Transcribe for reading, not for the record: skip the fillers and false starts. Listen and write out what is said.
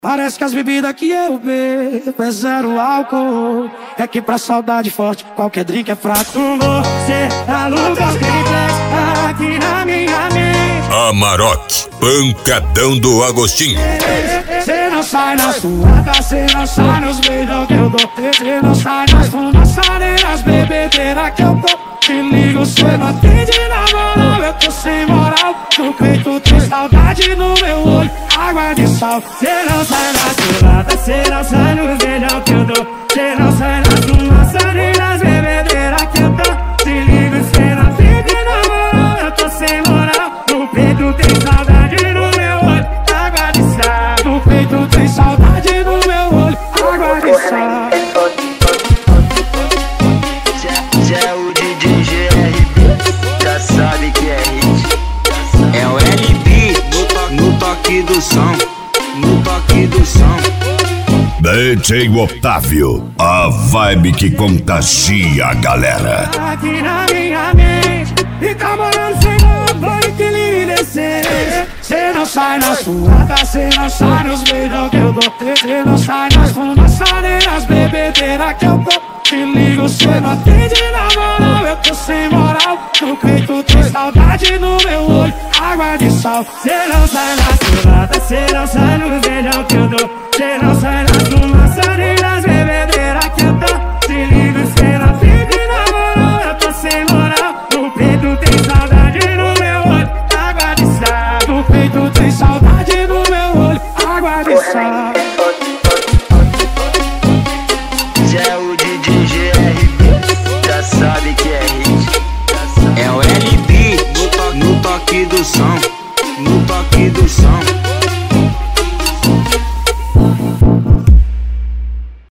Parece que as bebidas que eu bebo é zero álcool. É que pra saudade forte qualquer drink é fraco. Você aluga os drinks aqui na minha mente. Amarok, pancadão do Agostinho. Cê não sai na suada, cê não sai nos beijos que eu dou. Cê não sai nas fumaças nem nas bebedeiras que eu dou. Te ligo, cê não atende na moral, eu tô sem moral. No peito tem saudade no meu olho, água de sal. Cê não sai na suada, cê não sai nos beijos que eu dou. Cê não sai nas fumaças nem nas bebedeiras que eu dou. Te ligo, cê não atende na moral, eu tô sem moral. No peito tem saudade no meu olho, água de sal. No peito tem saudade no meu olho, água de sal. Cê é o DJ GRB, já sabe que é hit. É o LB no toque do som, no toque do som. DJ Otávio, a vibe que contagia a galera. Aqui na minha mente, e tá morando sem foi que lhe descer. Cê não sai na suada, cê não sai nos beijos que eu dou. Cê não sai nas fumaças nem nas bebedeiras que eu dou. Te ligo, cê não atende na moral, eu tô sem moral. No peito tem saudade no meu olho, água de sal. Cê não sai na suada, cê não sai nos beijos que eu dou. Cê não sai nas fumaças nem nas bebedeiras que eu dou. Te ligo, cê não atende na moral, eu tô sem moral. No peito tem saudade no meu olho, água de sal. No peito tem saudade no meu olho, água de sal.